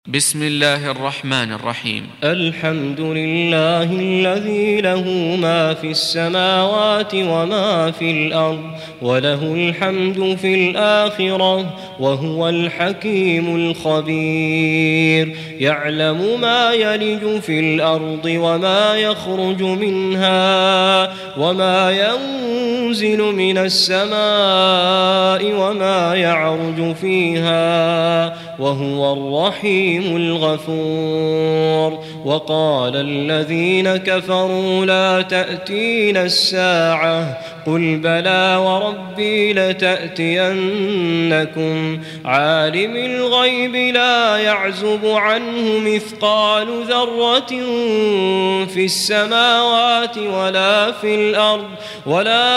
بسم الله الرحمن الرحيم. الحمد لله الذي له ما في السماوات وما في الأرض وله الحمد في الآخرة وهو الحكيم الخبير. يعلم ما يلج في الأرض وما يخرج منها وما ينزل من السماء وما يعرج فيها وهو الرحيم الغفور. وقال الذين كفروا لا تأتينا الساعة قل بلى وربي لتأتينكم عالم الغيب لا يعزب عنه مثقال ذرة في السماوات ولا في الأرض ولا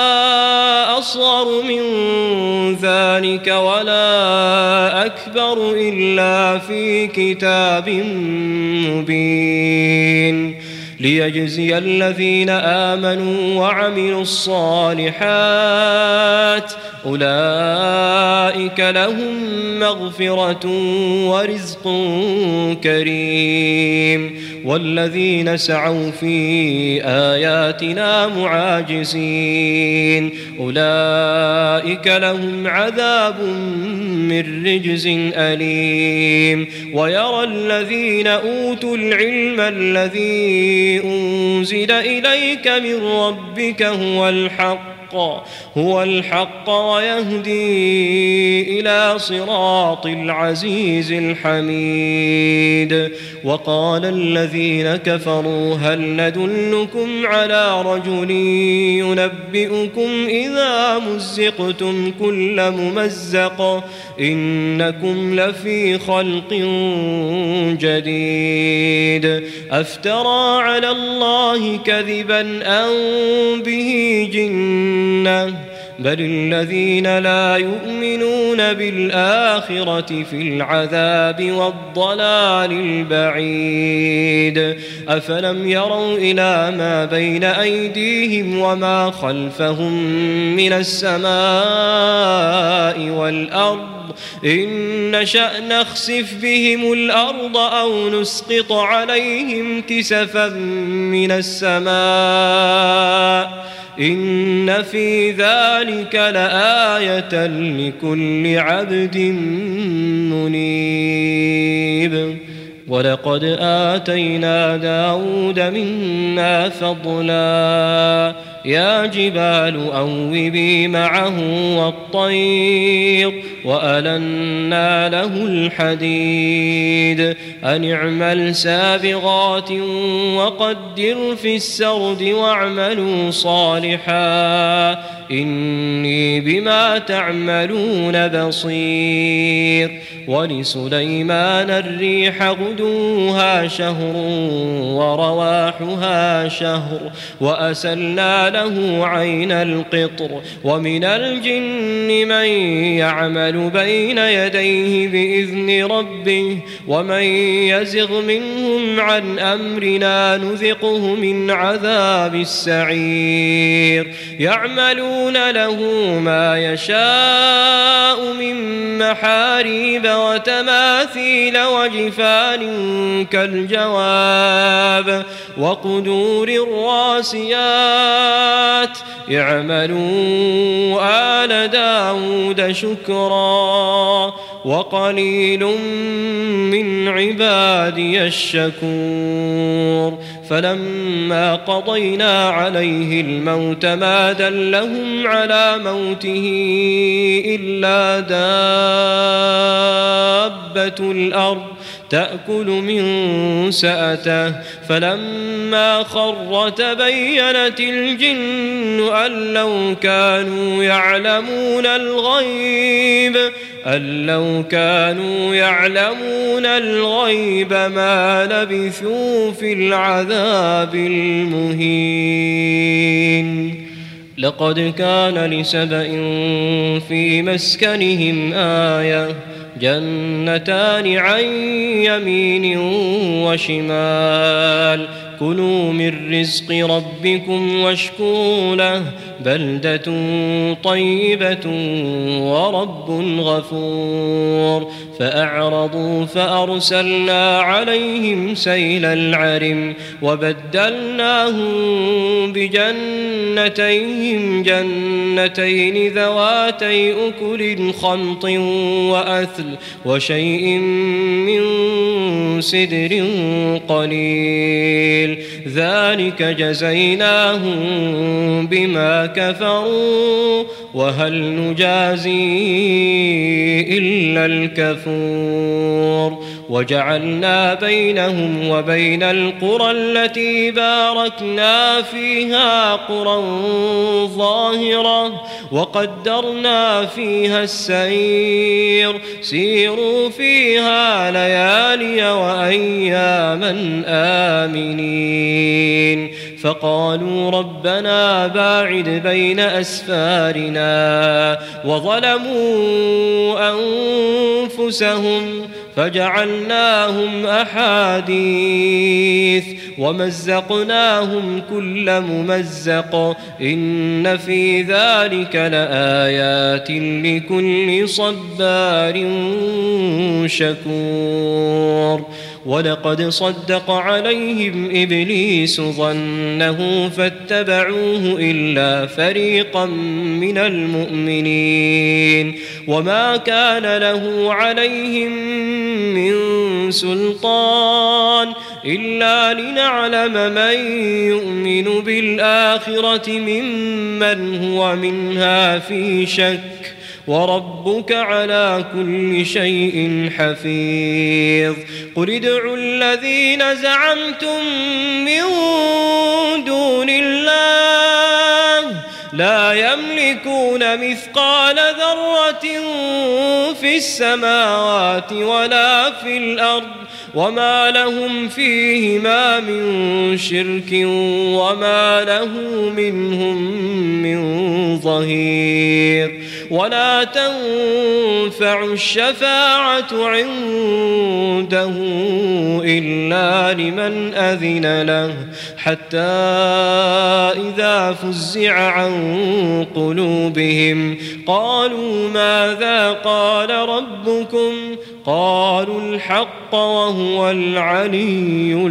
أصغر من ذلك ولا أكبر إلا في كتاب مبين ليجزي الذين آمنوا وعملوا الصالحات أولئك لهم مغفرة ورزق كريم. والذين سعوا في آياتنا معاجزين أولئك لهم عذاب من رجز أليم. ويرى الذين أوتوا العلم الذي أنزل إليك من ربك هو الحق ويهدي إلى صراط العزيز الحميد. وقال الذين كفروا هل ندلكم على رجل ينبئكم إذا مزقتم كل ممزق إنكم لفي خلق جديد أفترى على الله كذبا أم به جنة بل الذين لا يؤمنون بالآخرة في العذاب والضلال البعيد. أفلم يروا إلى ما بين أيديهم وما خلفهم من السماء والأرض إن نشأ نخسف بهم الأرض أو نسقط عليهم كسفا من السماء إن في ذلك لآية لكل عبد منيب. ولقد آتينا داود منا فضلا يا جبال أوبي معه والطير وألنا له الحديد أن اعمل سابغات وقدر في السرد واعملوا صالحا إني بما تعملون بصير. ولسليمان الريح غدوها شهر ورواحها شهر وأسلنا له عين القطر ومن الجن من يعمل بين يديه بإذن ربه ومن يزغ منهم عن أمرنا نذقه من عذاب السعير. يعملون له ما يشاء من محاريب وتماثيل وجفان كالجواب وقدور الراسيات اعملوا آل داود شكرا وقليل من عبادي الشكور. فلما قضينا عليه الموت ما دلهم على موته إلا دابة الأرض تأكل من سأته فلما خر تبينت الجن أن لو كانوا يعلمون الغيب ما لبثوا في العذاب المهين. لقد كان لسبإ في مسكنهم آية جنتان عن يمين وشمال كلوا من رزق ربكم واشكروا له بلدة طيبة ورب غفور فأعرضوا فأرسلنا عليهم سيل العرم وبدلناهم بجنتيهم جنتين ذواتي أكل خمط وأثل وشيء من سدر قليل ذلك جزيناهم بما كفروا وهل نجازي إلا الكفور وجعلنا بينهم وبين القرى التي باركنا فيها قرى ظاهرة وقدرنا فيها السير سيروا فيها ليالي وأياما آمنين فقالوا ربنا باعد بين أسفارنا وظلموا أنفسهم فجعلناهم أحاديث ومزقناهم كل ممزق إن في ذلك لآيات لكل صبار شكور ولقد صدق عليهم إبليس ظنه فاتبعوه إلا فريقا من المؤمنين وما كان له عليهم من سلطان إلا لنعلم من يؤمن بالآخرة ممن هو منها في شك وربك على كل شيء حفيظ قل ادعوا الذين زعمتم من دون الله لا يملكون مثقال ذرة في السماوات ولا في الأرض وما لهم فيهما من شرك وما له منهم من ظهير ولا تنفع الشفاعة عنده إلا لمن أذن له حتى إذا فزع عن قلوبهم قالوا ماذا قال ربكم قالوا الحق وهو العلي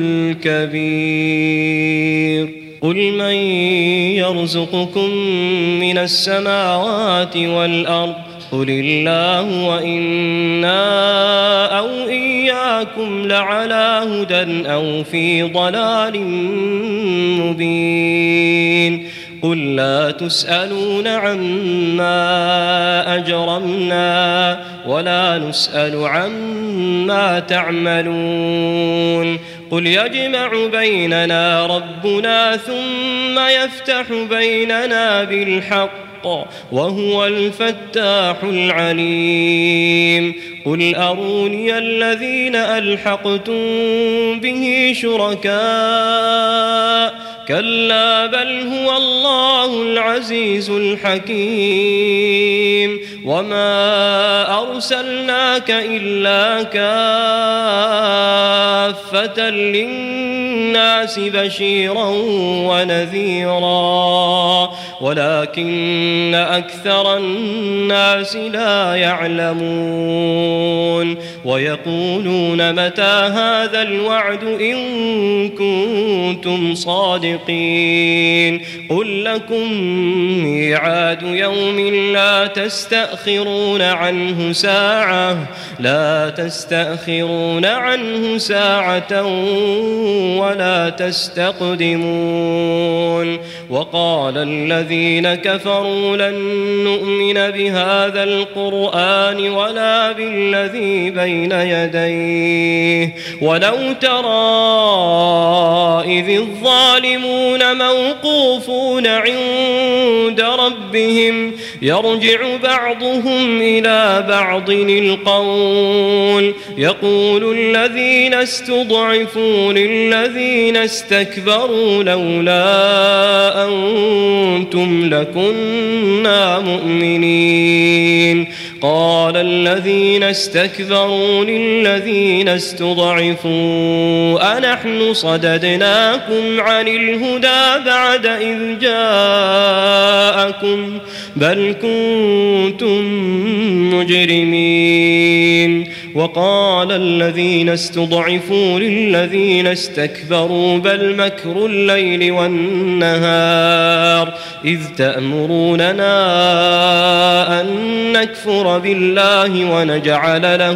الكبير قل من يرزقكم من السماوات والأرض قل الله وإنا أو إياكم لعلى هدى أو في ضلال مبين قل لا تسألون عما أجرمنا ولا نسأل عما تعملون قل يجمع بيننا ربنا ثم يفتح بيننا بالحق وهو الفتاح العليم قل أروني الذين ألحقتم به شركاء كلا بل هو الله العزيز الحكيم وما أرسلناك إلا كافة للناس بشيرا ونذيرا ولكن أكثر الناس لا يعلمون ويقولون متى هذا الوعد إن كنتم صادقين قل لكم ميعاد يوم لا تستأخرون عنه ساعة ولا تستقدمون وقال الذين كفروا لن نؤمن بهذا القرآن ولا بالذي بين يديه ولو ترى إذ الظالمون موقوفون عند ربهم يرجع بعضهم إلى بعض القول يقول الذين استضعفوا للذين استكبروا لولا أنتم لكنا مؤمنين قال الذين استكبروا للذين استضعفوا أنحن صددناكم عن الهدى بعد إذ جاءكم بل كنتم مجرمين وقال الذين استضعفوا للذين استكبروا بل مكر الليل والنهار إذ تأمروننا أن نكفر بالله ونجعل له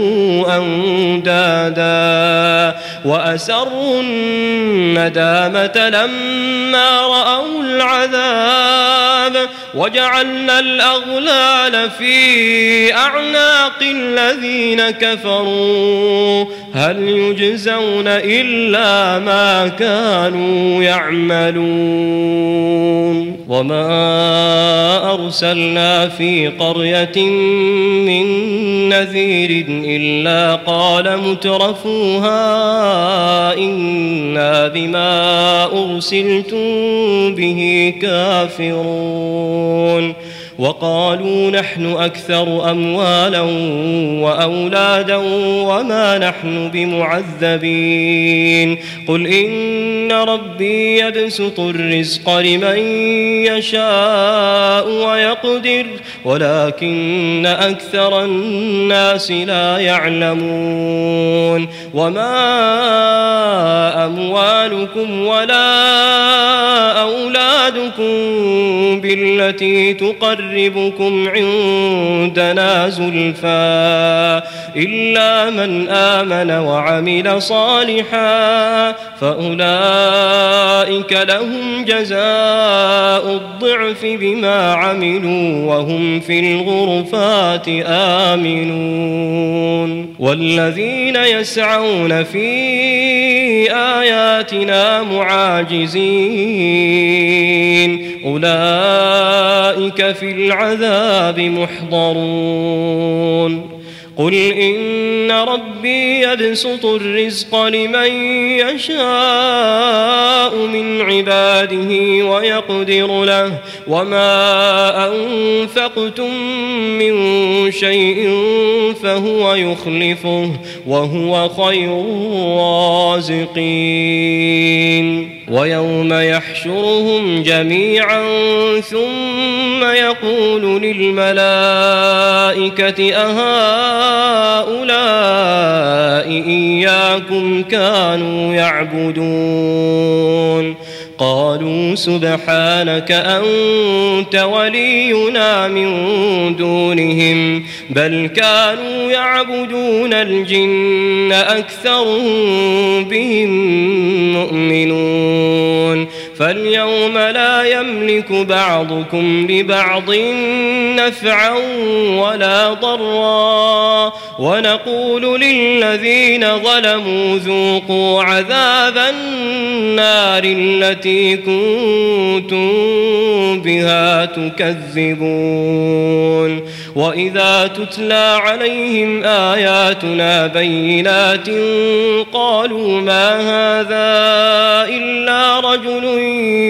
أندادا وأسروا الندامة لما رأوا العذاب وجعلنا الأغلال في أعناق الذين كفروا هل يجزون إلا ما كانوا يعملون وما أرسلنا في قرية من نذير إلا قال مترفوها إنا بما أرسلتم به كافرون وقالوا نحن أكثر أموالا وأولادا وما نحن بمعذبين قل إن ربي يبسط الرزق لمن يشاء ويقدر ولكن أكثر الناس لا يعلمون وما أموالكم ولا أولادكم بالتي تقربكم عندنا زلفى إلا من آمن وعمل صالحا فأولئك لهم جزاء الضعف بما عملوا وهم في الغرفات آمنون والذين يسعون في آياتنا معاجزين أولئك في العذاب محضرون قل إن ربي يبسط الرزق لمن يشاء من عباده ويقدر له وما أنفقتم من شيء فهو يخلفه وهو خير الرازقين ويوم يحشرهم جميعا ثم يقول للملائكة أهؤلاء إياكم كانوا يعبدون قالوا سبحانك أنت ولينا من دونهم بل كانوا يعبدون الجن أكثرهم بهم مؤمنون فاليوم لا يملك بعضكم لبعض نفعا ولا ضرا ونقول للذين ظلموا ذوقوا عذاب النار التي كنتم بها تكذبون وإذا تتلى عليهم آياتنا بينات قالوا ما هذا إلا رجل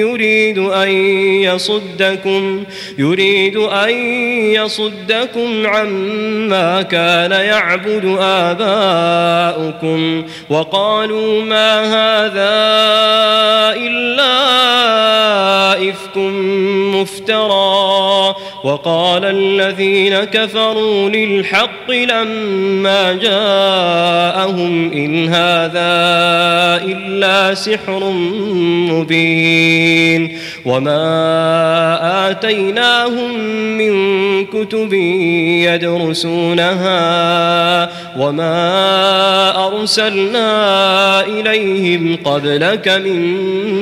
يريد أن يصدكم عما كان يعبد آباؤكم وقالوا ما هذا إلا إفك مفترى وقال الذين كفروا للحق لما جاءهم إن هذا إلا سحر مبين وما آتيناهم من كتب يدرسونها وما أرسلنا إليهم قبلك من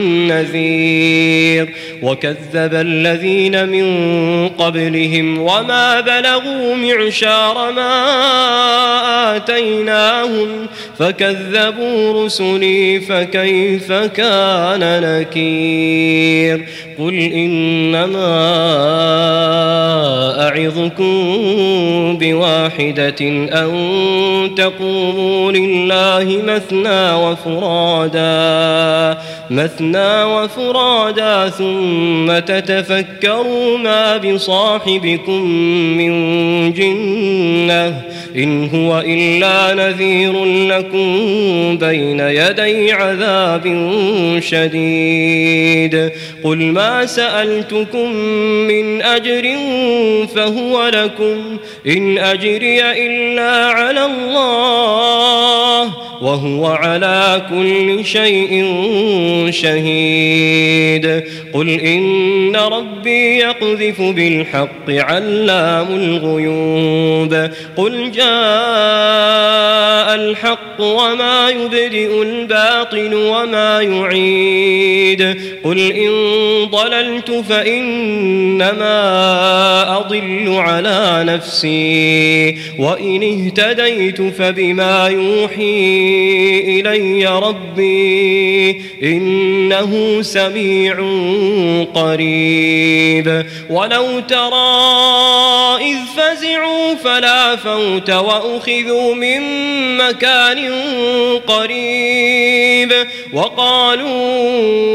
نذير وكذب الذين من قبلهم وما بلغوا معشار ما آتيناهم فكذبوا رسلي فكيف كان نكير قل إنما أعظكم بواحدة أن تقوموا لله مثنى وفرادا ثم تتفكروا ما بصاحبكم من جنة إن هو إلا نذير لكم بين يدي عذاب شديد قل ما سألتكم من أجر فهو لكم إن أجري إلا على الله وهو على كل شيء شهيد قل إن ربي يقذف بالحق علام الغيوب قل جاء الحق وما يبدئ الباطل وما يعيد قل إن ضللت فإنما أضل على نفسي وإن اهتديت فبما يوحي إلي ربي إنه سميع قريب ولو ترى إذ فزعوا فلا فوت وأخذوا من مكان قريب وقالوا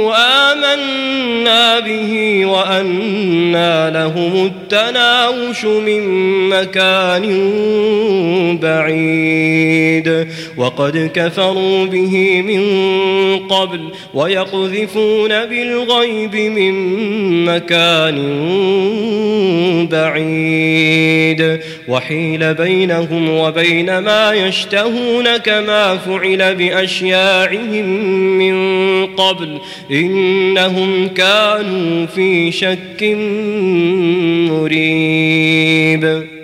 آمنا به وأنى لهم التناوش من مكان بعيد وقد كفروا به من قبل ويقذفون بالغيب من مكان بعيد وحيل بينهم وبين ما يشتهون كما فعل بأشياعهم من قبل إنهم كانوا في شك مريب